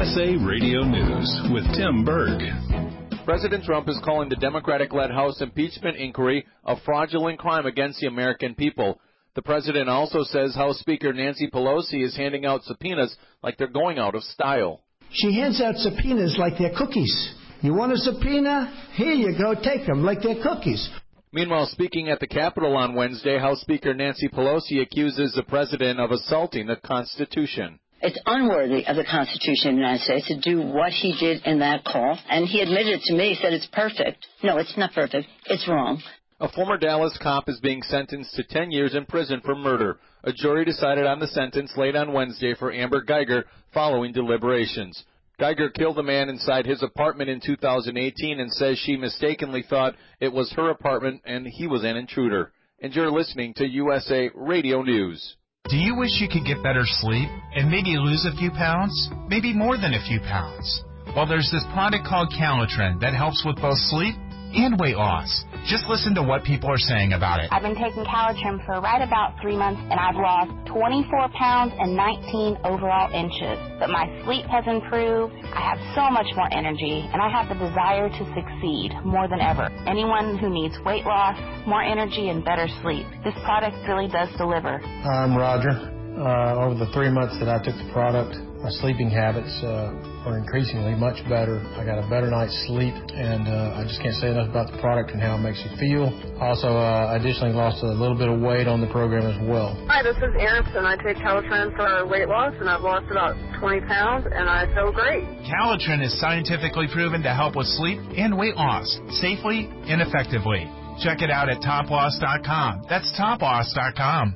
USA Radio News with Tim Berg. President Trump is calling the Democratic-led House impeachment inquiry a fraudulent crime against the American people. The president also says House Speaker Nancy Pelosi is handing out subpoenas like they're going out of style. She hands out subpoenas like they're cookies. You want a subpoena? Here you go, take them like they're cookies. Meanwhile, speaking at the Capitol on Wednesday, House Speaker Nancy Pelosi accuses the president of assaulting the Constitution. It's unworthy of the Constitution of the United States to do what he did in that call. And he admitted to me, he said it's perfect. No, it's not perfect. It's wrong. A former Dallas cop is being sentenced to 10 years in prison for murder. A jury decided on the sentence late on Wednesday for Amber Geiger following deliberations. Geiger killed a man inside his apartment in 2018 and says she mistakenly thought it was her apartment and he was an intruder. And you're listening to USA Radio News. Do you wish you could get better sleep and maybe lose a few pounds? Maybe more than a few pounds? Well, there's this product called Calitrin that helps with both sleep and weight loss. Just listen to what people are saying about it. I've been taking Calitrin for right about 3 months, and I've lost 24 pounds and 19 overall inches. But my sleep has improved. I have so much more energy, and I have the desire to succeed more than ever. Anyone who needs weight loss, more energy, and better sleep, this product really does deliver. I'm Roger. Over the 3 months that I took the product, my sleeping habits are increasingly much better. I got a better night's sleep, and I just can't say enough about the product and how it makes you feel. Also, I additionally lost a little bit of weight on the program as well. Hi, this is Aronson. I take Calitrin for weight loss, and I've lost about 20 pounds, and I feel great. Calitrin is scientifically proven to help with sleep and weight loss safely and effectively. Check it out at toploss.com. That's toploss.com.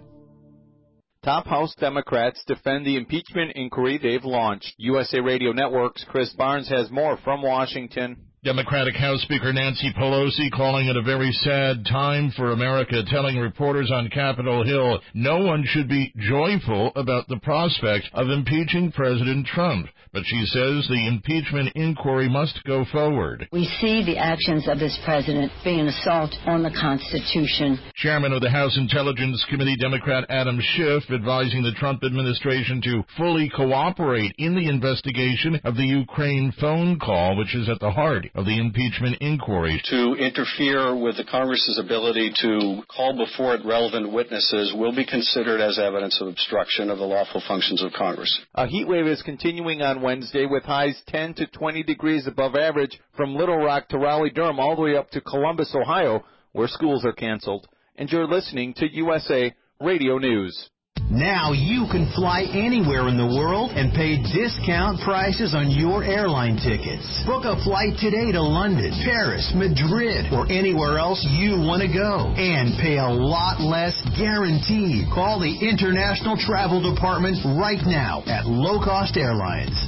Top House Democrats defend the impeachment inquiry they've launched. USA Radio Network's Chris Barnes has more from Washington. Democratic House Speaker Nancy Pelosi calling it a very sad time for America, telling reporters on Capitol Hill no one should be joyful about the prospect of impeaching President Trump. But she says the impeachment inquiry must go forward. We see the actions of this president being an assault on the Constitution. Chairman of the House Intelligence Committee, Democrat Adam Schiff, advising the Trump administration to fully cooperate in the investigation of the Ukraine phone call, which is at the heart of the impeachment inquiry. To interfere with the Congress's ability to call before it relevant witnesses will be considered as evidence of obstruction of the lawful functions of Congress. A heat wave is continuing on Wednesday with highs 10 to 20 degrees above average from Little Rock to Raleigh-Durham all the way up to Columbus, Ohio, where schools are canceled. And you're listening to USA Radio News. Now you can fly anywhere in the world and pay discount prices on your airline tickets. Book a flight today to London, Paris, Madrid, or anywhere else you want to go. And pay a lot less guaranteed. Call the International Travel Department right now at Low Cost Airlines.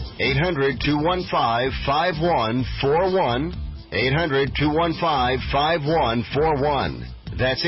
800-215-5141. 800-215-5141. That's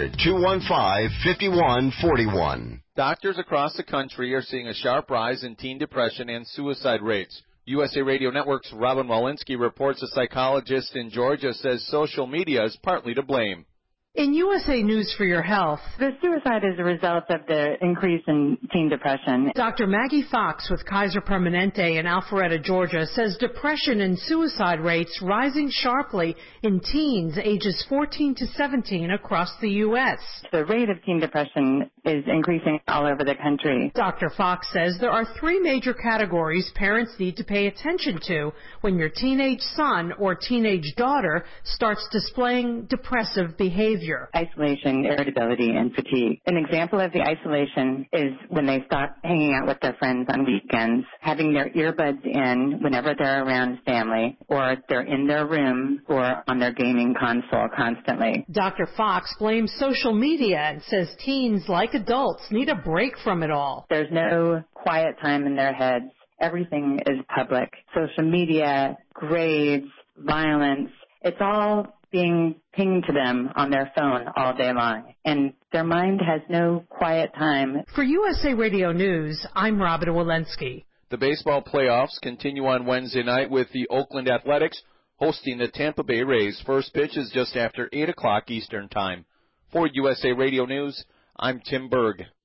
800-215-5141. Doctors across the country are seeing a sharp rise in teen depression and suicide rates. USA Radio Network's Robin Walensky reports a psychologist in Georgia says social media is partly to blame. In USA News for Your Health, the suicide is a result of the increase in teen depression. Dr. Maggie Fox with Kaiser Permanente in Alpharetta, Georgia, says depression and suicide rates rising sharply in teens ages 14 to 17 across the U.S. The rate of teen depression is increasing all over the country. Dr. Fox says there are three major categories parents need to pay attention to when your teenage son or teenage daughter starts displaying depressive behavior. Isolation, irritability, and fatigue. An example of the isolation is when they stop hanging out with their friends on weekends, having their earbuds in whenever they're around family, or they're in their room or on their gaming console constantly. Dr. Fox blames social media and says teens, like adults, need a break from it all. There's no quiet time in their heads. Everything is public. Social media, grades, violence, it's all being pinged to them on their phone all day long, and their mind has no quiet time. For USA Radio News, I'm Robin Walensky. The baseball playoffs continue on Wednesday night with the Oakland Athletics hosting the Tampa Bay Rays. First pitch is just after 8 o'clock Eastern Time. For USA Radio News, I'm Tim Berg.